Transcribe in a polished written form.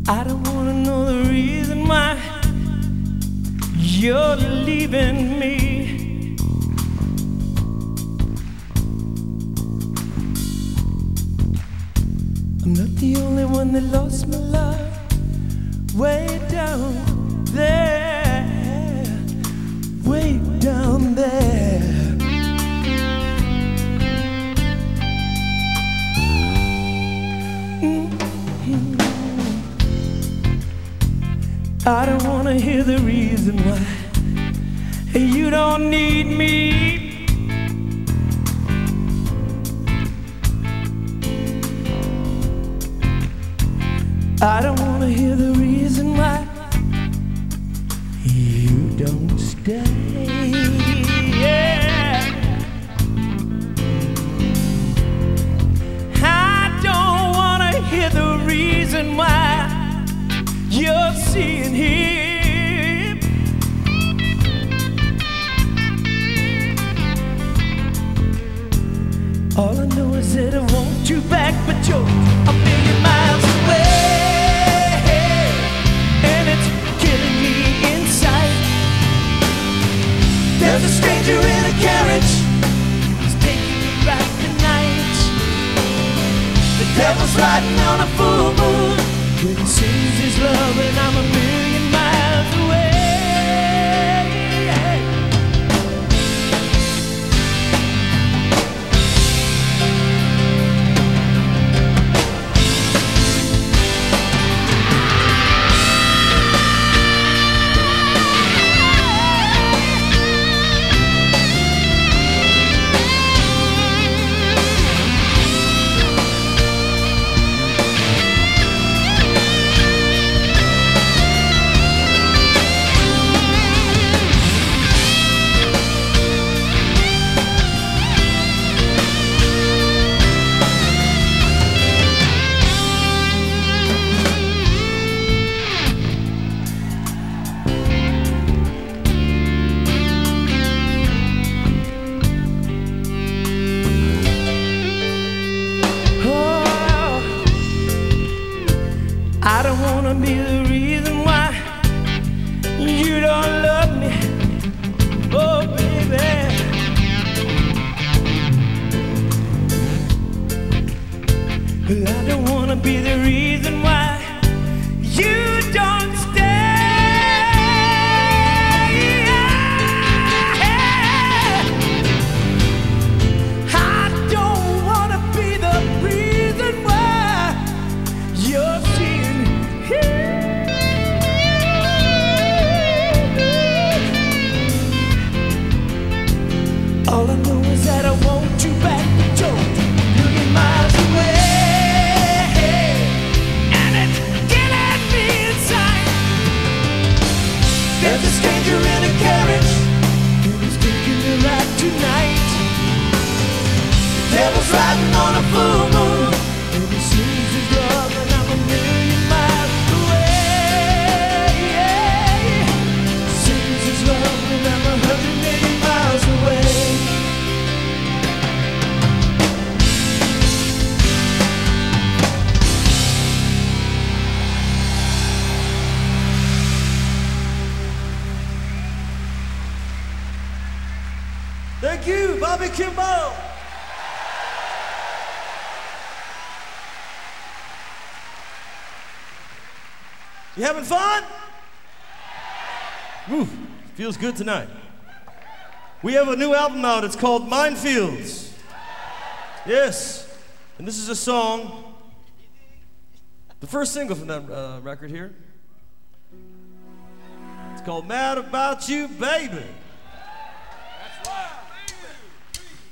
I don't wanna know the reason why you're leaving me. I'm not the only one that lost my love way down there, way down there. I don't wanna hear the reason why you don't need me. I don't wanna hear the reason why you don't stay. Yeah. I don't wanna hear the reason why you're seeing him. All I know is that I want you back, but you're a million miles away, and it's killing me inside. There's a stranger in a carriage, he's taking me back tonight. The devil's riding on a full moon when he sings his love, and I'm a million miles away. I don't wanna be the reason why you don't love me, oh baby. I don't wanna be the reason why you don't stay. I don't wanna be the reason why you're seeing. All I know is that I want you back, but you're a million miles away, and it's killing me inside. There's a stranger in a carriage, and he's taking me back tonight. The devil's riding on a full moon, and he sings his love, and I'm a million miles away. Sings his love, and I'm 100 million miles away. Thank you, Bobby Kimball. You having fun? Woo, feels good tonight. We have a new album out. It's called Minefields. Yes, and this is a song, the first single from that record here. It's called Mad About You, Baby.